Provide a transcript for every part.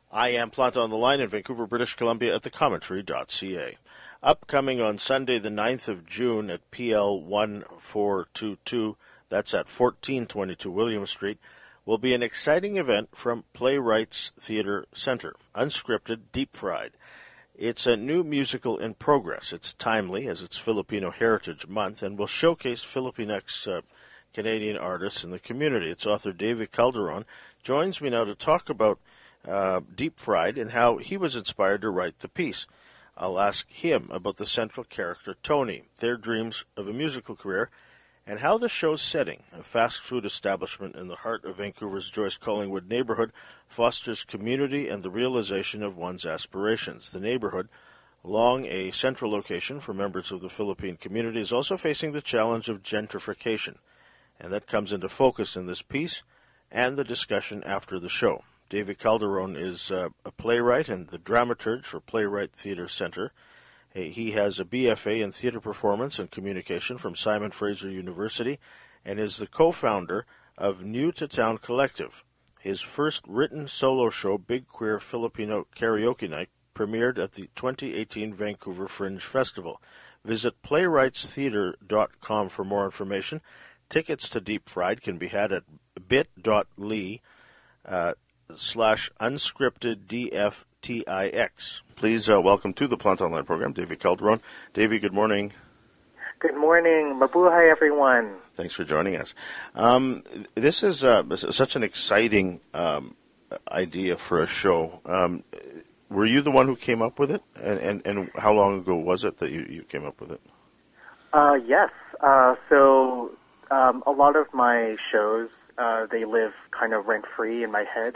I am Plant on the Line in Vancouver, British Columbia at thecommentary.ca. Upcoming on Sunday the 9th of June at PL 1422, that's at 1422 William Street, will be an exciting event from Playwrights Theatre Centre, Unscripted Deep Fried. It's a new musical in progress. It's timely, as it's Filipino Heritage Month, and will showcase Filipinx Canadian artists in the community. Its author, David Calderon, joins me now to talk about Deep Fried and how he was inspired to write the piece. I'll ask him about the central character, Tony, their dreams of a musical career, and how the show's setting, a fast food establishment in the heart of Vancouver's Joyce Collingwood neighborhood, fosters community and the realization of one's aspirations. The neighborhood, long a central location for members of the Philippine community, is also facing the challenge of gentrification, and that comes into focus in this piece and the discussion after the show. David Calderon is a playwright and the dramaturge for Playwright Theatre Centre. He has a BFA in Theatre Performance and Communication from Simon Fraser University and is the co-founder of New to Town Collective. His first written solo show, Big Queer Filipino Karaoke Night, premiered at the 2018 Vancouver Fringe Festival. Visit playwrightstheatre.com for more information. Tickets to Deep Fried can be had at bit.ly/unscripteddftix. Please welcome to the Plant Online program, David Calderon. David, good morning. Good morning. Mabuhay, everyone. Thanks for joining us. This is such an exciting idea for a show. Were you the one who came up with it? And how long ago was it that you came up with it? Yes. So a lot of my shows, they live kind of rent-free in my head,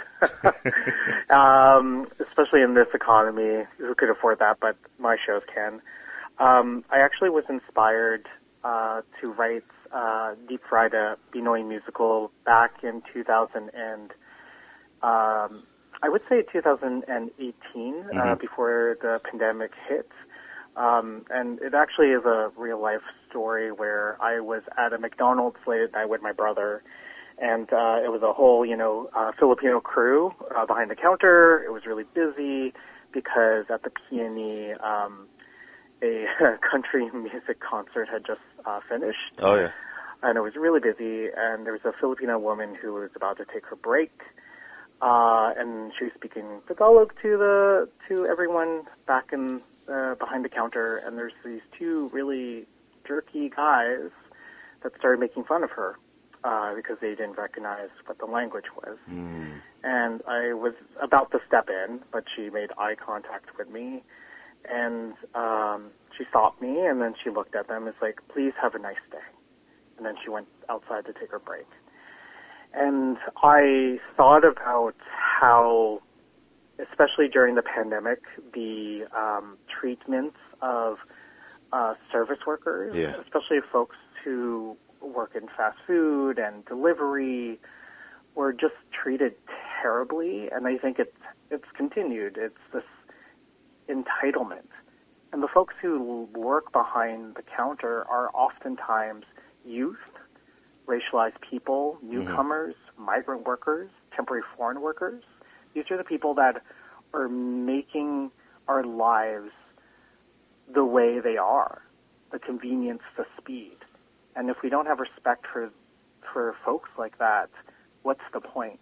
especially in this economy. Who could afford that? But my shows can. I actually was inspired to write Deep Fried, a Pinoy musical, back in 2000 and I would say 2018, before the pandemic hit. And it actually is a real-life story where I was at a McDonald's late at night with my brother, and it was a whole, Filipino crew behind the counter. It was really busy because at the Peony, a country music concert had just finished. Oh, yeah. And it was really busy, and there was a Filipino woman who was about to take her break, and she was speaking Tagalog to everyone back in behind the counter, and there's these two really jerky guys that started making fun of her because they didn't recognize what the language was. And I was about to step in, but she made eye contact with me, and she stopped me, and then she looked at them. It's like, please have a nice day. And then she went outside to take her break. And I thought about how, especially during the pandemic, the treatments of service workers, especially folks who work in fast food and delivery, were just treated terribly. And I think it's continued. It's this entitlement. And the folks who work behind the counter are oftentimes youth, racialized people, newcomers, migrant workers, temporary foreign workers. These are the people that are making our lives the way they are, the convenience, the speed. And if we don't have respect for folks like that, what's the point?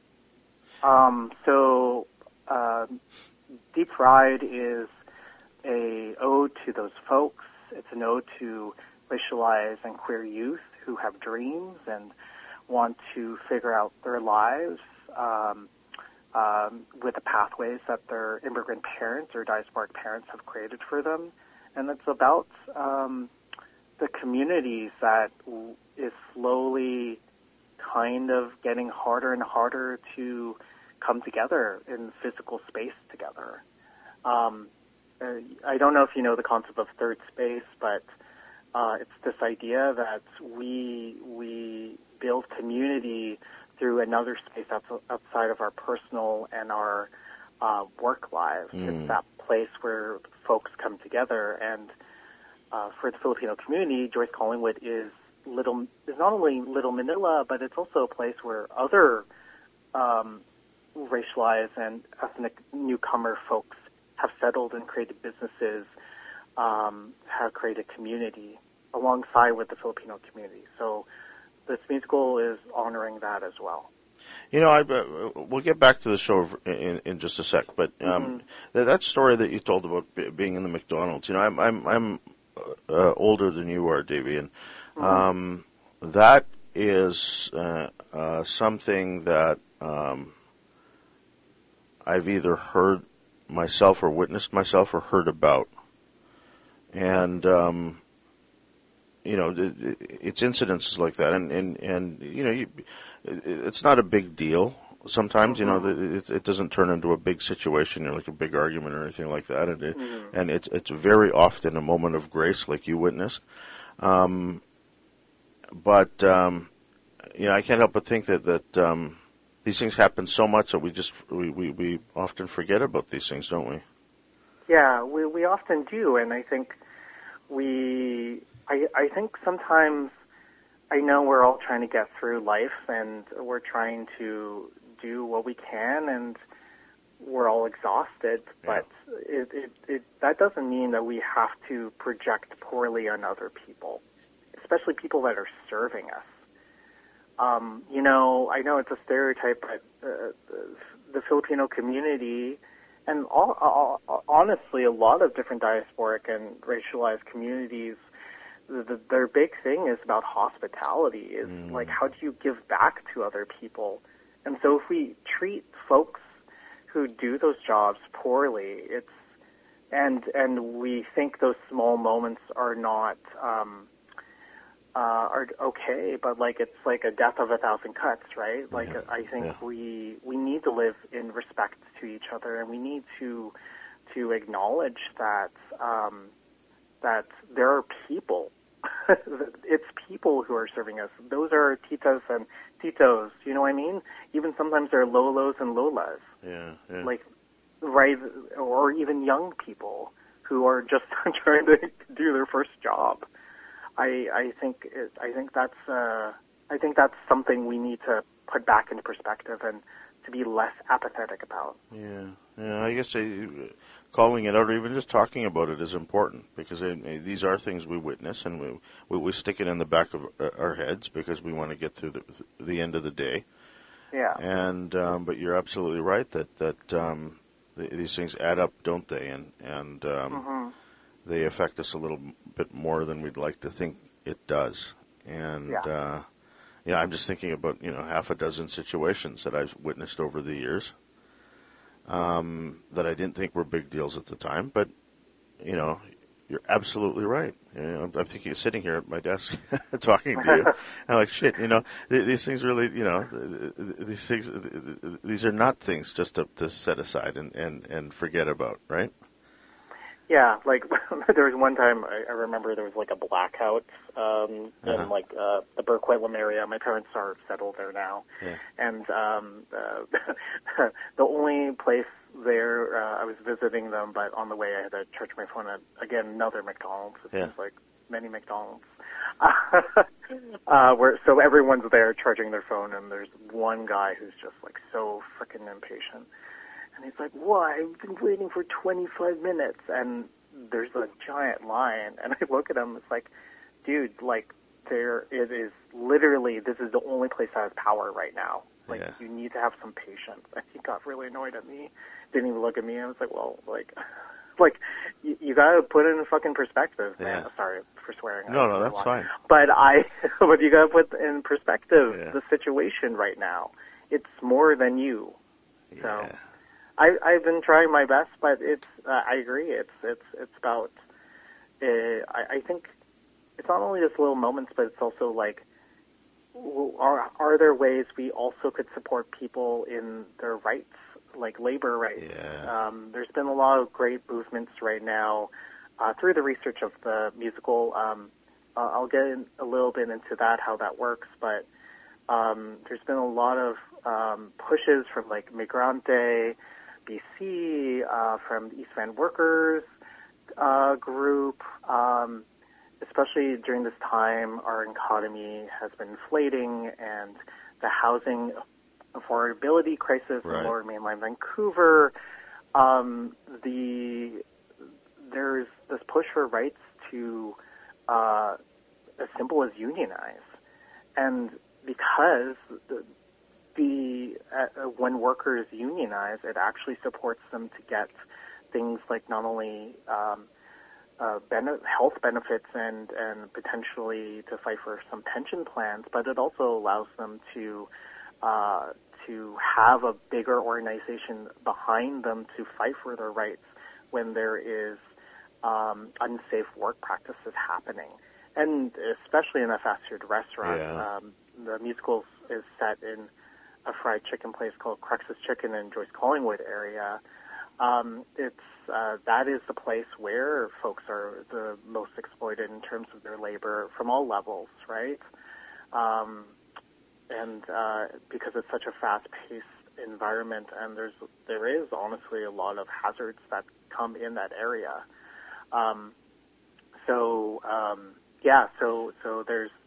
So Deep Fried is a ode to those folks. It's an ode to racialized and queer youth who have dreams and want to figure out their lives with the pathways that their immigrant parents or diasporic parents have created for them. And it's about the communities that is slowly kind of getting harder and harder to come together in physical space together. I don't know if you know the concept of third space, but it's this idea that we build community through another space outside of our personal and our work lives. It's that place where folks come together. And for the Filipino community, Joyce Collingwood is not only Little Manila, but it's also a place where other racialized and ethnic newcomer folks have settled and created businesses, have created community alongside with the Filipino community. So this musical is honoring that as well. You know, we'll get back to the show in just a sec, but that story that you told about being in the McDonald's, you know, I'm older than you are, Davey, and that is something that I've either heard myself or witnessed myself or heard about. And, you know, it's incidences like that. And you know, it's not a big deal. Sometimes, you know, it doesn't turn into a big situation, you know, like a big argument or anything like that. And it's very often a moment of grace, like you witnessed. But, you know, I can't help but think that these things happen so much that we often forget about these things, don't we? Yeah, we often do, and I think I think sometimes, I know we're all trying to get through life, and we're trying to do what we can, and we're all exhausted, but that doesn't mean that we have to project poorly on other people, especially people that are serving us. You know, I know it's a stereotype, but the Filipino community, and honestly, a lot of different diasporic and racialized communities, their big thing is about hospitality, is like, how do you give back to other people? And so if we treat folks who do those jobs poorly, and we think those small moments are not are okay, but like it's like a death of a thousand cuts, right? Like I think we need to live in respect to each other, and we need to acknowledge that that there are people. It's people who are serving us. Those are titas and titos. You know what I mean? Even sometimes they're lolos and lolas. Yeah. Like, right, or even young people who are just trying to do their first job. I think that's something we need to put back into perspective and to be less apathetic about. Yeah. I guess calling it out or even just talking about it is important, because these are things we witness, and we stick it in the back of our heads because we want to get through the end of the day. Yeah. And but you're absolutely right that these things add up, don't they? And they affect us a little bit more than we'd like to think it does. And you know, I'm just thinking about, you know, half a dozen situations that I've witnessed over the years that I didn't think were big deals at the time. But, you know, you're absolutely right. You know, I'm thinking of sitting here at my desk talking to you. I'm like, shit, you know, these things really, you know, these are not things just to set aside and forget about, right? Yeah, like there was one time I remember there was like a blackout in like the Burke Whitlam area. My parents are settled there now, and the only place there I was visiting them, but on the way I had to charge my phone at again another McDonald's. It seems like many McDonald's. So everyone's there charging their phone, and there's one guy who's just like so freaking impatient. And he's like, why? I've been waiting for 25 minutes. And there's a giant line. And I look at him, it's like, dude, like, it is literally, this is the only place that has power right now. Like, you need to have some patience. And he got really annoyed at me. Didn't even look at me. I was like, well, like you got to put it in fucking perspective, man. Sorry for swearing. No, that's fine. But you got to put in perspective the situation right now. It's more than you. So. I've been trying my best, but it's. I agree. It's about. I think it's not only just little moments, but it's also like, are there ways we also could support people in their rights, like labor rights? Yeah. There's been a lot of great movements right now through the research of the musical. I'll get a little bit into that, how that works, but there's been a lot of pushes from like Migrante, BC, from the East Van Workers group, especially during this time, our economy has been inflating, and the housing affordability crisis Right. in Lower Mainland Vancouver. There's this push for rights to as simple as unionize, and because when workers unionize, it actually supports them to get things like not only health benefits and potentially to fight for some pension plans, but it also allows them to have a bigger organization behind them to fight for their rights when there is unsafe work practices happening. And especially in a fast food restaurant, the musical is set in a fried chicken place called Crux's Chicken in Joyce Collingwood area. That is the place where folks are the most exploited in terms of their labor from all levels, right? And because it's such a fast-paced environment, and there is honestly a lot of hazards that come in that area. So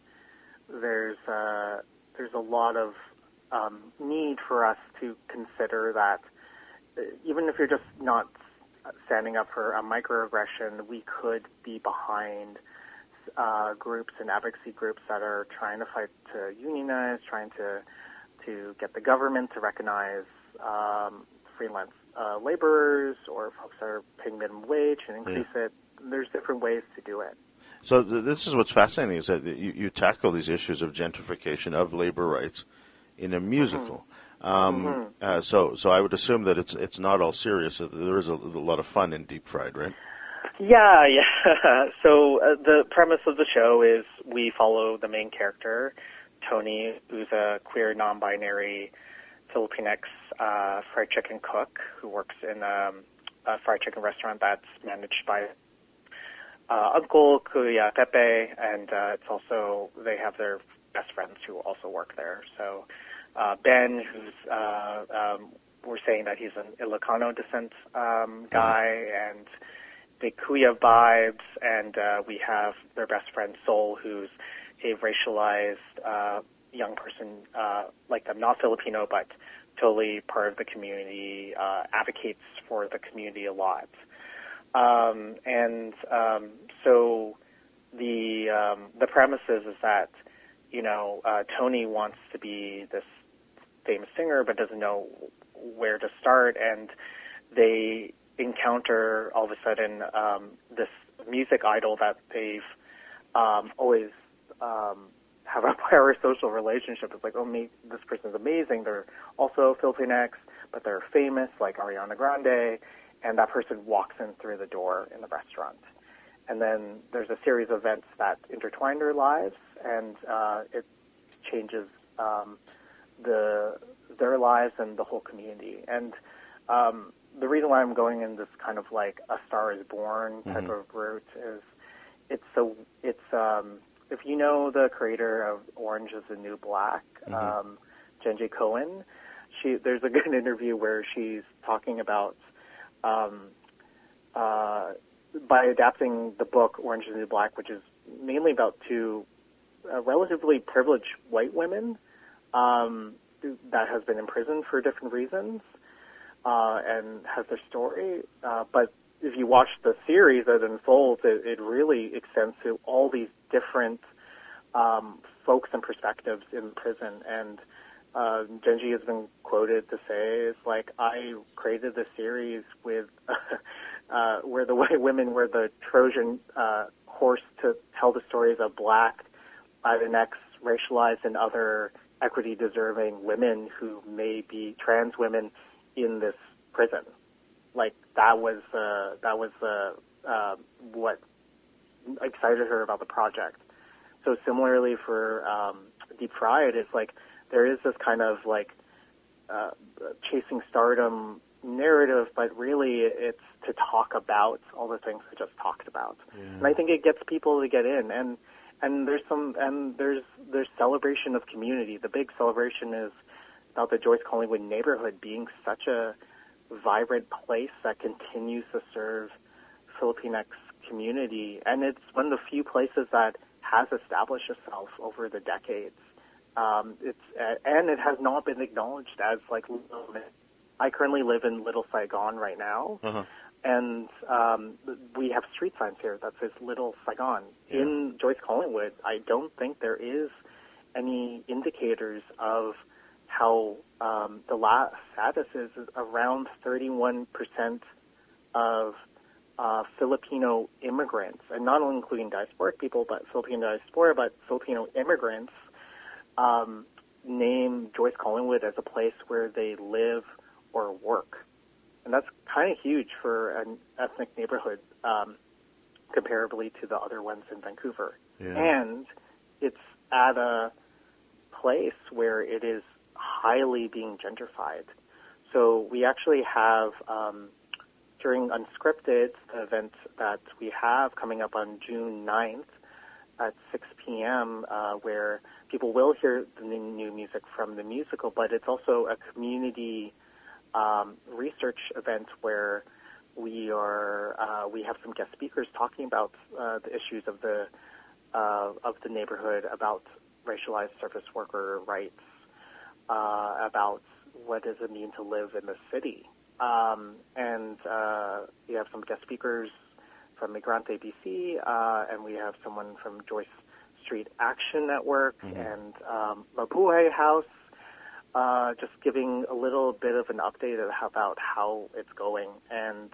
there's a lot of need for us to consider that even if you're just not standing up for a microaggression, we could be behind groups and advocacy groups that are trying to fight to unionize, trying to get the government to recognize freelance laborers or folks that are paying minimum wage and increase it. There's different ways to do it. So this is what's fascinating, is that you tackle these issues of gentrification, of labor rights, in a musical. So I would assume that it's not all serious. There is a lot of fun in Deep Fried, right? Yeah. So the premise of the show is we follow the main character, Tony, who's a queer, non-binary Filipinx fried chicken cook who works in a fried chicken restaurant that's managed by Uncle Kuya Pepe, and it's also, they have their best friends who also work there. So Ben, who's we're saying that he's an Ilocano descent guy, and big Kuya vibes, and we have their best friend Sol, who's a racialized young person like them, not Filipino, but totally part of the community, advocates for the community a lot. So the premise is that, Tony wants to be this famous singer but doesn't know where to start, and they encounter all of a sudden this music idol that they've always have a parasocial relationship. It's like, this person's amazing. They're also Filipinx, but they're famous, like Ariana Grande, and that person walks in through the door in the restaurant. And then there's a series of events that intertwine their lives, and it changes their lives and the whole community. And the reason why I'm going in this kind of like A Star is Born type of route is if you know the creator of Orange is the New Black, Jenji Cohen, there's a good interview where she's talking about by adapting the book Orange is the New Black, which is mainly about two relatively privileged white women that has been imprisoned for different reasons and has their story. But if you watch the series that unfolds, it really extends to all these different folks and perspectives in prison. And Genji has been quoted to say, it's like, I created this series with where the white women were the Trojan horse to tell the stories of black, Latinx, racialized, and other equity-deserving women who may be trans women in this prison. Like, that was what excited her about the project. So similarly for Deep Fried, it's like there is this kind of like chasing stardom narrative, but really it's to talk about all the things I just talked about. Yeah. And I think it gets people to get in, and there's celebration of community. The big celebration is about the Joyce Collingwood neighborhood being such a vibrant place that continues to serve Filipinx community, and it's one of the few places that has established itself over the decades And it has not been acknowledged as like. I currently live in Little Saigon right now, and we have street signs here that says Little Saigon. Yeah. In Joyce Collingwood, I don't think there is any indicators of how the status is around 31% of Filipino immigrants, and not only including diasporic people, but Filipino diaspora, but Filipino immigrants name Joyce Collingwood as a place where they live or work. And that's kind of huge for an ethnic neighborhood comparably to the other ones in Vancouver. Yeah. And it's at a place where it is highly being gentrified. So we actually have, during Unscripted, the event that we have coming up on June 9th at 6 p.m., where people will hear the new music from the musical, but it's also a community research event where we have some guest speakers talking about the issues of the neighborhood, about racialized service worker rights, about what does it mean to live in the city, and we have some guest speakers from Migrante BC, and we have someone from Joyce Street Action Network and Mabuhay House. Just giving a little bit of an update about how it's going, and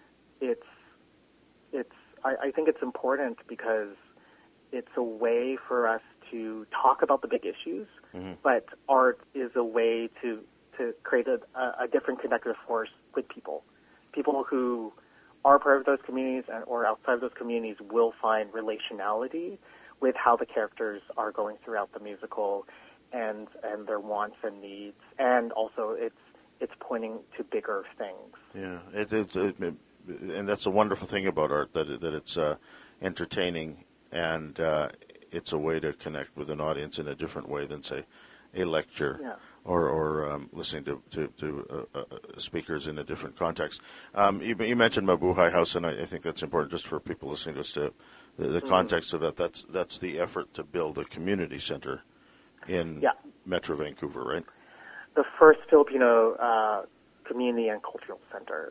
I think it's important because it's a way for us to talk about the big issues, but art is a way to create a different connective force with people who are part of those communities or outside of those communities will find relationality with how the characters are going throughout the musical and their wants and needs, and also it's pointing to bigger things. Yeah, and that's a wonderful thing about art, that it's entertaining, and it's a way to connect with an audience in a different way than, say, a lecture or listening to speakers in a different context. You mentioned Mabuhay House, and I think that's important just for people listening to us to the context of that. That's the effort to build a community center in Metro Vancouver, right? The first Filipino community and cultural center.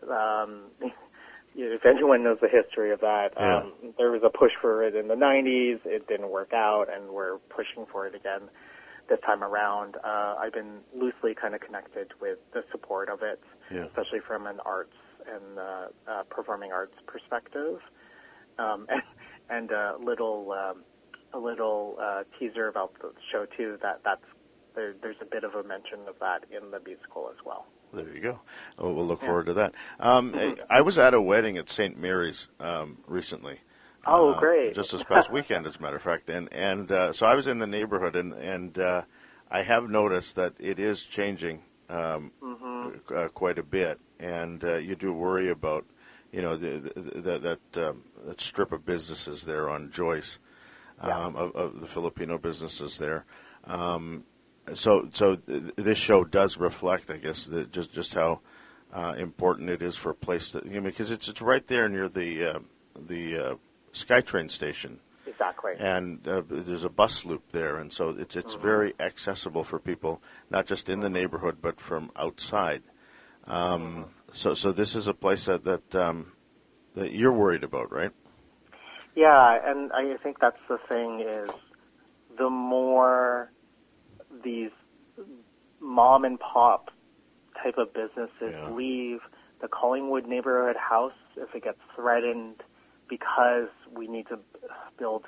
If anyone knows the history of that, there was a push for it in the 90s. It didn't work out, and we're pushing for it again this time around. I've been loosely kind of connected with the support of it, especially from an arts and performing arts perspective. And a little teaser about the show too. There's a bit of a mention of that in the musical as well. There you go. We'll look forward to that. I was at a wedding at St. Mary's recently. Oh, great! Just this past weekend, as a matter of fact, and so I was in the neighborhood, and I have noticed that it is changing quite a bit, and you do worry about that strip of businesses there on Joyce, of the Filipino businesses there. So this show does reflect, I guess, just how important it is for a place that, because it's right there near the SkyTrain station. Exactly. And there's a bus loop there, and so it's very accessible for people, not just in the neighborhood, but from outside. So this is a place that you're worried about, right? Yeah, and I think that's the thing is the more these mom and pop type of businesses leave the Collingwood neighborhood house, if it gets threatened because we need to build,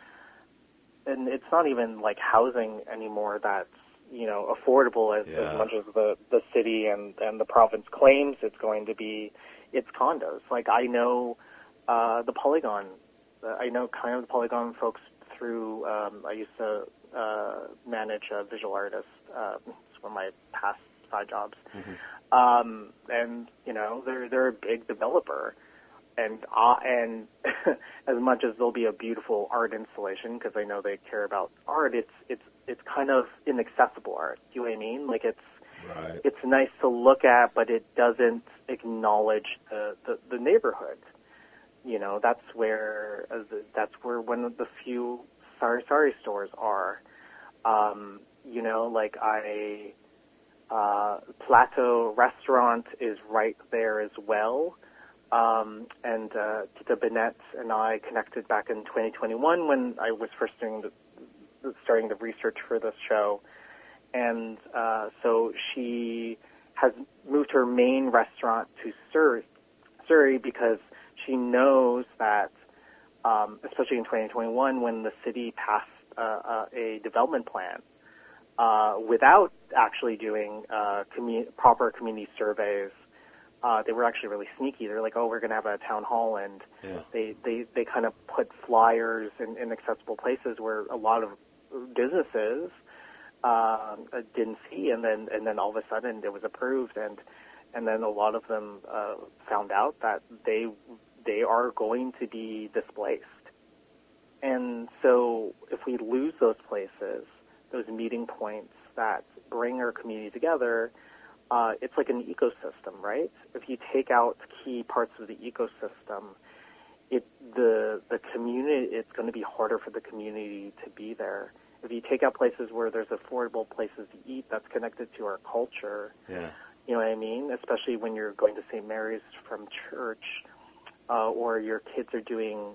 and it's not even like housing anymore that's affordable as much as the city and the province claims it's going to be. It's condos. Like I know the Polygon. I know kind of the Polygon folks through. I used to manage a visual artist. It's one of my past side jobs, and they're a big developer, and as much as there'll be a beautiful art installation because I know they care about art, it's kind of inaccessible art. Do you know what I mean? Like it's nice to look at, but it doesn't acknowledge the neighborhood. That's where one of the few Sari stores are. like Plateau Restaurant is right there as well. And Tita Bennett and I connected back in 2021 when I was first starting the research for this show. And so she has moved her main restaurant to Surrey because she knows that, especially in 2021 when the city passed a development plan, without actually doing proper community surveys, they were actually really sneaky. They're like, oh, we're going to have a town hall, and they kind of put flyers in inaccessible places where a lot of businesses didn't see, and then all of a sudden it was approved, and then a lot of them found out that they are going to be displaced. And so if we lose those places, those meeting points that bring our community together, it's like an ecosystem, right? If you take out key parts of the ecosystem, the community, it's going to be harder for the community to be there. If you take out places where there's affordable places to eat that's connected to our culture, you know what I mean? Especially when you're going to St. Mary's from church, or your kids are doing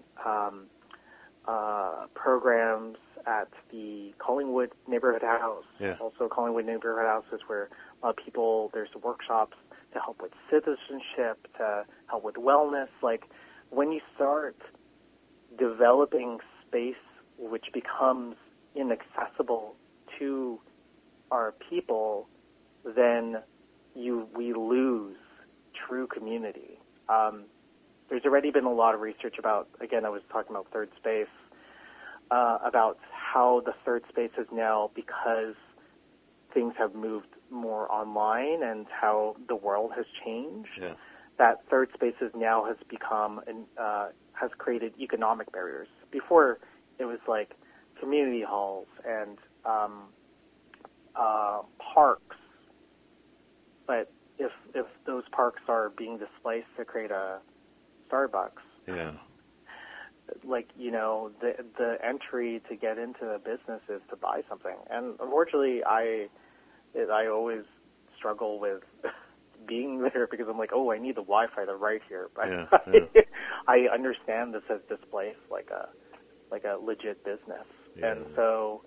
programs at the Collingwood Neighborhood House. Also, Collingwood Neighborhood House is where people, there's workshops to help with citizenship, to help with wellness. Like, when you start developing space which becomes inaccessible to our people, then we lose true community. There's already been a lot of research about, again, I was talking about third space, about how the third space is now, because things have moved more online and how the world has changed, that third spaces now has become, has created economic barriers. Before, it was like community halls and parks, but if those parks are being displaced to create a Starbucks, like, the entry to get into the business is to buy something. And unfortunately, I always struggle with being there because I'm like, oh, I need the Wi-Fi. They're right here. But I understand this has displaced like a legit business. And so,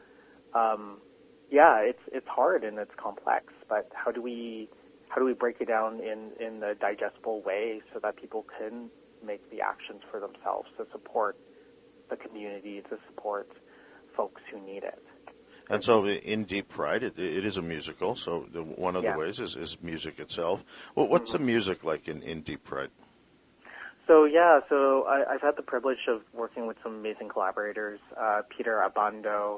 it's hard and it's complex. But how do we break it down in a digestible way so that people can make the actions for themselves to support the community, to support folks who need it? And so in Deep Fried, it is a musical, so one of the ways is music itself. Well, what's the music like in Deep Fried? So I've had the privilege of working with some amazing collaborators. Peter Abando,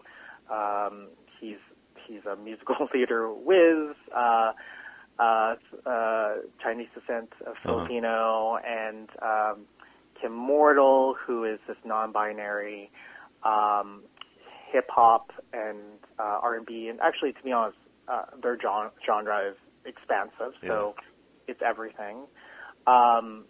he's a musical theater whiz, Chinese descent of Filipino, and Kim Mortal, who is this non-binary hip-hop and R&B. And actually, to be honest, their genre is expansive, so it's everything. And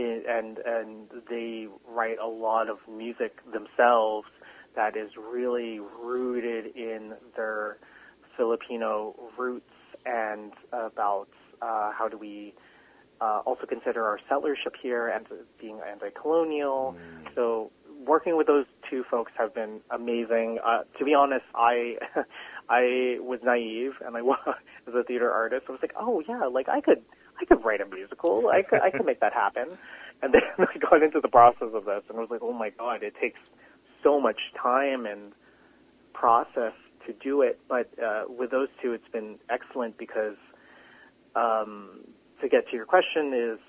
they write a lot of music themselves that is really rooted in their Filipino roots and about how do we also consider our settlership here and being anti-colonial. So working with those two folks have been amazing. To be honest, I was naive, and as a theater artist, I was like, oh yeah, like I could write a musical. I could make that happen. And then I got into the process of this, and I was like, oh my God, it takes so much time and process to do it. But with those two, it's been excellent because, to get to your question, is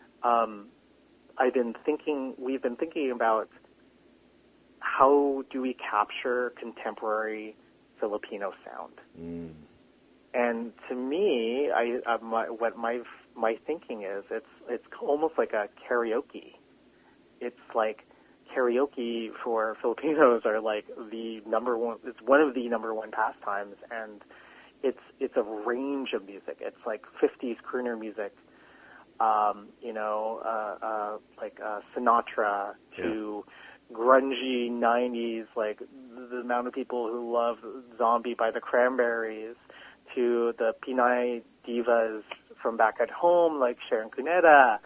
we've been thinking about how do we capture contemporary Filipino sound. And to me, what my thinking is, it's almost like a karaoke. It's like karaoke for Filipinos are like the number one. It's one of the number one pastimes, and it's a range of music. It's like 50s crooner music, like Sinatra grungy 90s, like the amount of people who love Zombie by the Cranberries, to the Pinay divas from back at home, like Sharon Cuneta.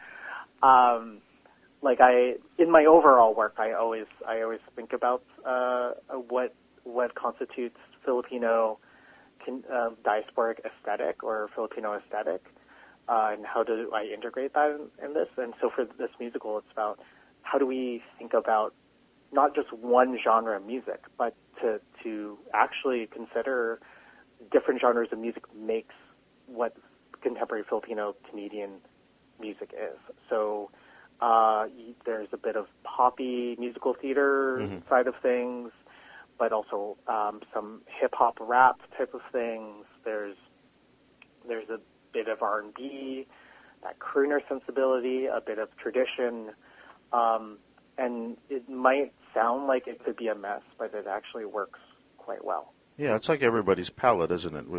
In my overall work, I always think about what constitutes Filipino diasporic aesthetic or Filipino aesthetic, and how do I integrate that in this. And so for this musical, it's about how do we think about not just one genre of music, but to actually consider different genres of music makes what contemporary Filipino Canadian music is. So there's a bit of poppy musical theater side of things, but also some hip-hop rap type of things. There's a bit of R&B, that crooner sensibility, a bit of tradition, and it might sound like it could be a mess, but it actually works quite well. Yeah, it's like everybody's palate, isn't it?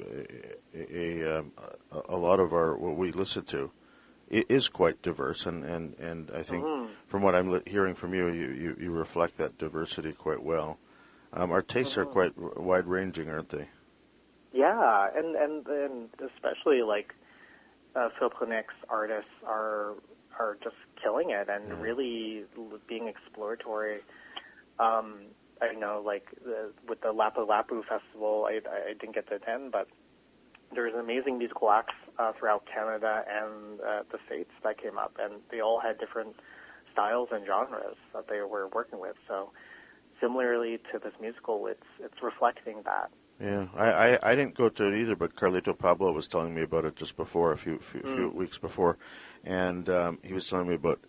A lot of what we listen to is quite diverse, and I think from what I'm hearing from you, you reflect that diversity quite well. Our tastes are quite wide-ranging, aren't they? Yeah, and especially like Phil Clinick's artists are just killing it and really being exploratory. I know, like with the Lapu Lapu Festival, I didn't get to attend, but there's amazing musical acts throughout Canada and the States that came up, and they all had different styles and genres that they were working with. So similarly to this musical, it's reflecting that. Yeah, I didn't go to it either, but Carlito Pablo was telling me about it just before, a few weeks before, and he was telling me about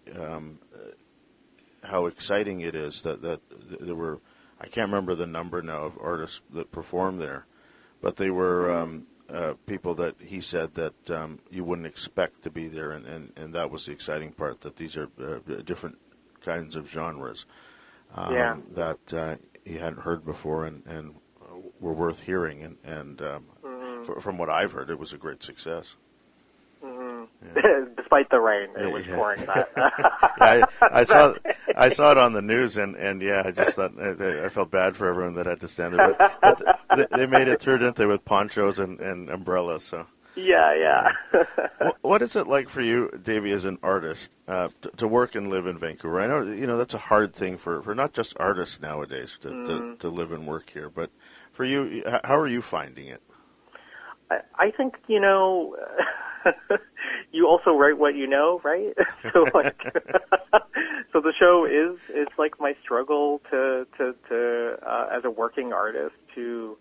how exciting it is that there were, I can't remember the number now of artists that performed there, but they were people that he said that you wouldn't expect to be there, and that was the exciting part, that these are different kinds of genres that he hadn't heard before and were worth hearing, and from what I've heard, it was a great success. Yeah. Despite the rain, it was pouring. I saw it on the news, and I just thought I felt bad for everyone that had to stand there. But they made it through, didn't they, with ponchos and umbrellas? So yeah. What is it like for you, Davey, as an artist, to work and live in Vancouver? I know that's a hard thing for not just artists nowadays to live and work here, but for you, how are you finding it? I think, you also write what you know, right? So so the show is like my struggle to as a working artist to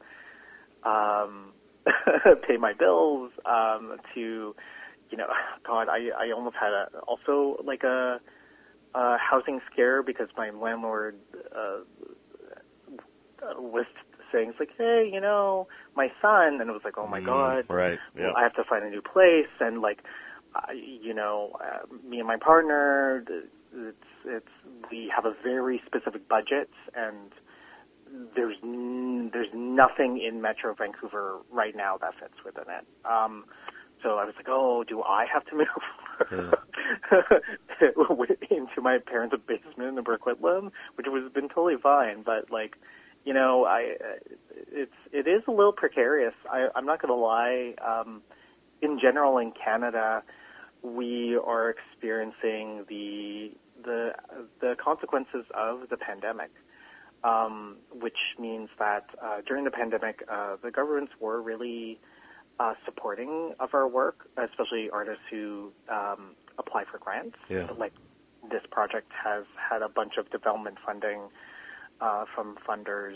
pay my bills, to, God, I almost had also like a housing scare because my landlord was saying, it's like, hey, my son, and it was like, oh my God, right, yeah. I have to find a new place, and like, me and my partner, we have a very specific budget, and there's nothing in Metro Vancouver right now that fits within it. So I was like, oh, do I have to move into my parents' basement in Burquitlam, which has been totally fine, but like, it is a little precarious. I'm not going to lie. In general, in Canada, we are experiencing the consequences of the pandemic, which means that during the pandemic, the governments were really supporting of our work, especially artists who apply for grants. Yeah. Like this project has had a bunch of development funding from funders,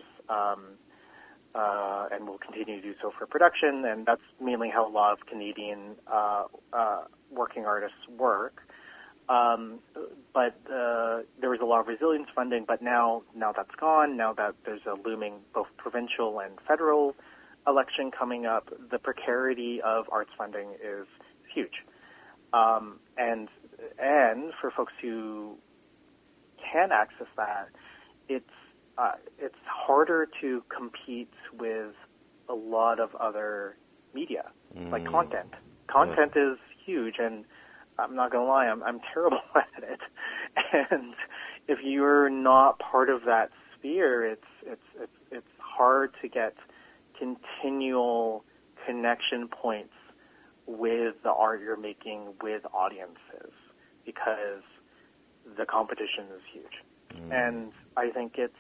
and will continue to do so for production, and that's mainly how a lot of Canadian working artists work. But there was a lot of resilience funding, but now that's gone. Now that there's a looming both provincial and federal election coming up, the precarity of arts funding is huge. And for folks who can access that, it's harder to compete with a lot of other media, like content. Content is huge, and I'm not going to lie, I'm terrible at it. And if you're not part of that sphere, it's hard to get continual connection points with the art you're making with audiences, because the competition is huge. And I think it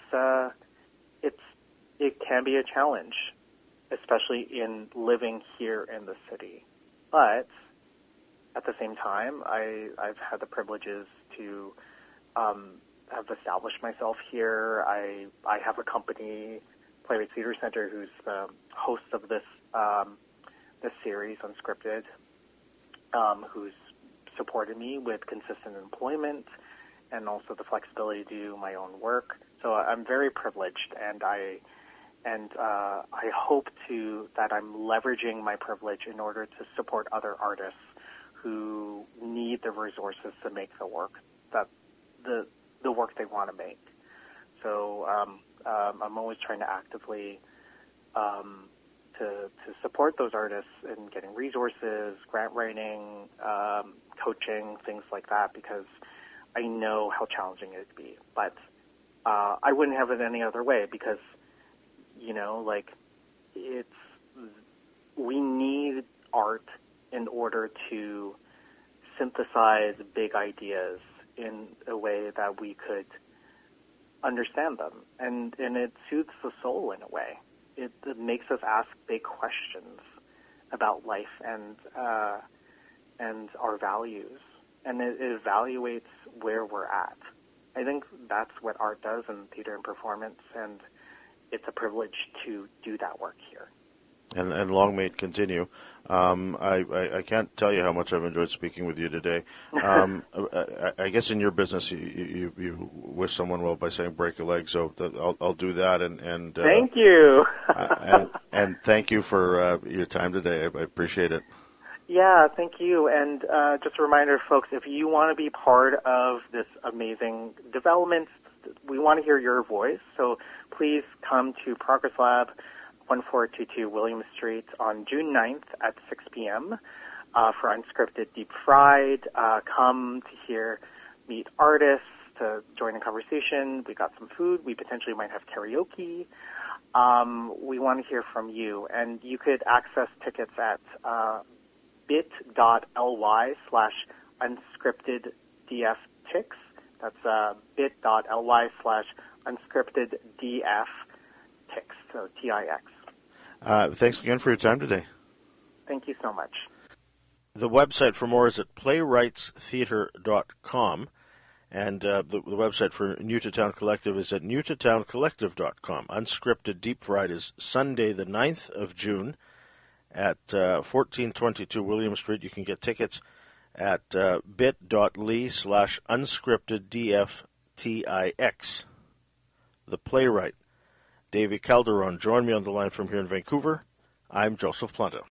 can be a challenge, especially in living here in the city. But at the same time, I've had the privileges to have established myself here. I have a company, Playwright Theater Center, who's the host of this series, Unscripted, who's supported me with consistent employment and also the flexibility to do my own work. So I'm very privileged, and I hope that I'm leveraging my privilege in order to support other artists who need the resources to make the work the work they want to make. So I'm always trying to actively to support those artists in getting resources, grant writing, coaching, things like that, because I know how challenging it would be. But I wouldn't have it any other way, because, we need art in order to synthesize big ideas in a way that we could understand them. And it soothes the soul in a way. It makes us ask big questions about life and our values. And it evaluates where we're at. I think that's what art does in theater and performance, and it's a privilege to do that work here. And long may it continue. I can't tell you how much I've enjoyed speaking with you today. I guess in your business you wish someone well by saying break a leg, so I'll do that. And thank you. and thank you for your time today. I appreciate it. Yeah, thank you. And just a reminder, folks, if you want to be part of this amazing development, we want to hear your voice. So please come to Progress Lab, 1422 William Street on June 9th at 6 p.m. For Unscripted Deep Fried. Come to meet artists, to join a conversation. We got some food. We potentially might have karaoke. We want to hear from you. And you could access tickets at bit.ly/unscripteddftix. That's bit.ly/unscripteddftix, so TIX. Thanks again for your time today. Thank you so much. The website for more is at playwrightstheater.com, and the website for New to Town Collective is at newtotowncollective.com. Unscripted Deep Fried is Sunday the 9th of June at 1422 William Street. You can get tickets at bit.ly/unscripteddftix. The Playwright, Davy Calderon, joined me on the line from here in Vancouver. I'm Joseph Planta.